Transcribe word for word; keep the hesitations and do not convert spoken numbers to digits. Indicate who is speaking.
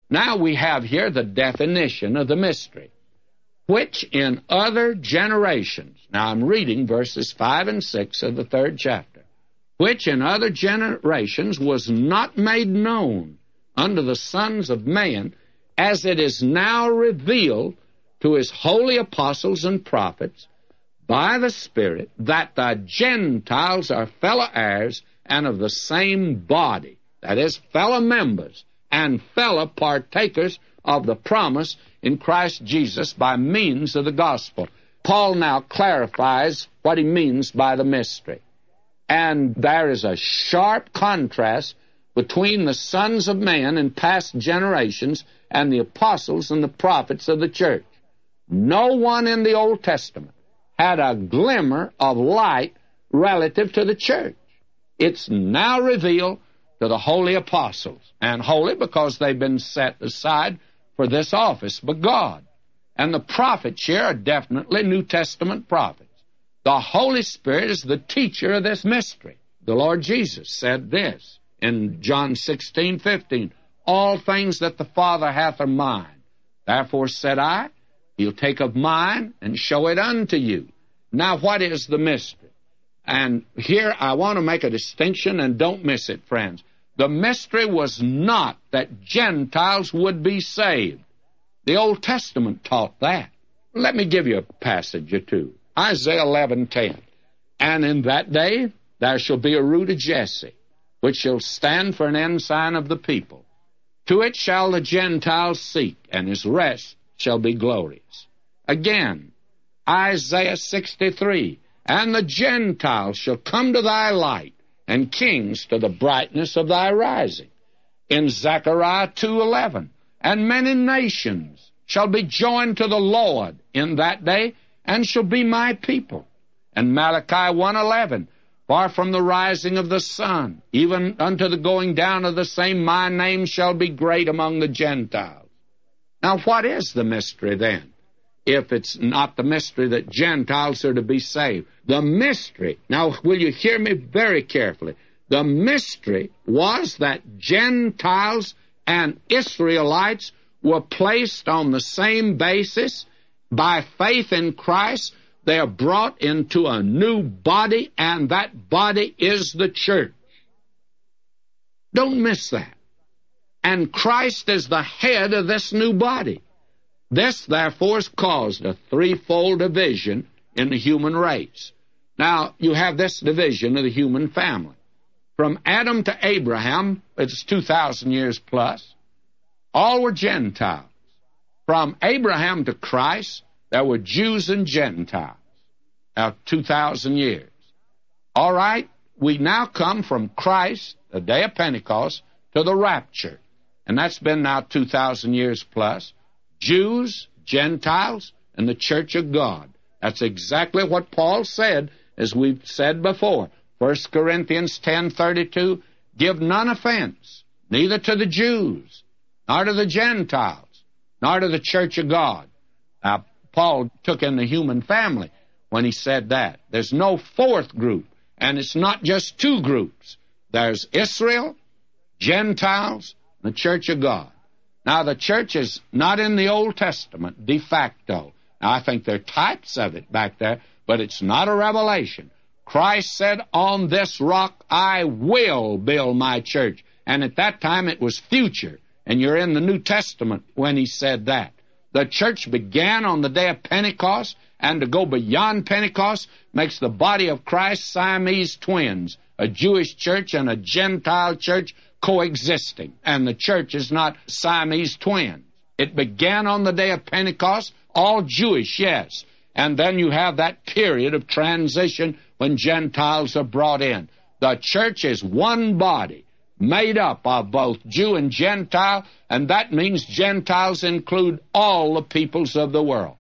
Speaker 1: Now we have here the definition of the mystery. Which in other generations, now I'm reading verses five and six of the third chapter, which in other generations was not made known unto the sons of man, as it is now revealed to his holy apostles and prophets by the Spirit, that the Gentiles are fellow heirs and of the same body, that is, fellow members and fellow partakers of the promise in Christ Jesus by means of the gospel. Paul now clarifies what he means by the mystery. And there is a sharp contrast between the sons of man in past generations and the apostles and the prophets of the church. No one in the Old Testament had a glimmer of light relative to the church. It's now revealed to the holy apostles, and holy because they've been set aside for this office by God. And the prophets here are definitely New Testament prophets. The Holy Spirit is the teacher of this mystery. The Lord Jesus said this in John sixteen fifteen, all things that the Father hath are mine. Therefore said I, he'll take of mine and show it unto you. Now what is the mystery? And here I want to make a distinction, and don't miss it, friends. The mystery was not that Gentiles would be saved. The Old Testament taught that. Let me give you a passage or two. Isaiah eleven ten. And in that day there shall be a root of Jesse, which shall stand for an ensign of the people. To it shall the Gentiles seek, and his rest shall be glorious. Again, Isaiah sixty-three. And the Gentiles shall come to thy light, and kings to the brightness of thy rising. In Zechariah two eleven. And many nations shall be joined to the Lord in that day, and shall be my people. And Malachi one eleven. For from the rising of the sun, even unto the going down of the same, my name shall be great among the Gentiles. Now what is the mystery then, if it's not the mystery that Gentiles are to be saved? The mystery, now will you hear me very carefully, the mystery was that Gentiles and Israelites were placed on the same basis. By faith in Christ, they are brought into a new body, and that body is the church. Don't miss that. And Christ is the head of this new body. This, therefore, has caused a threefold division in the human race. Now, you have this division of the human family. From Adam to Abraham, it's two thousand years plus, all were Gentiles. From Abraham to Christ, there were Jews and Gentiles. Now, two thousand years. All right, we now come from Christ, the day of Pentecost, to the rapture. And that's been now two thousand years plus. Jews, Gentiles, and the church of God. That's exactly what Paul said, as we've said before. First Corinthians ten thirty-two, give none offense, neither to the Jews, nor to the Gentiles, nor to the church of God. Now, Paul took in the human family when he said that. There's no fourth group, and it's not just two groups. There's Israel, Gentiles, and the church of God. Now, the church is not in the Old Testament de facto. Now, I think there are types of it back there, but it's not a revelation. Christ said, on this rock I will build my church. And at that time it was future. And you're in the New Testament when he said that. The church began on the day of Pentecost, and to go beyond Pentecost makes the body of Christ Siamese twins, a Jewish church and a Gentile church coexisting. And the church is not Siamese twins. It began on the day of Pentecost, all Jewish, yes. And then you have that period of transition when Gentiles are brought in. The church is one body, made up of both Jew and Gentile, and that means Gentiles include all the peoples of the world.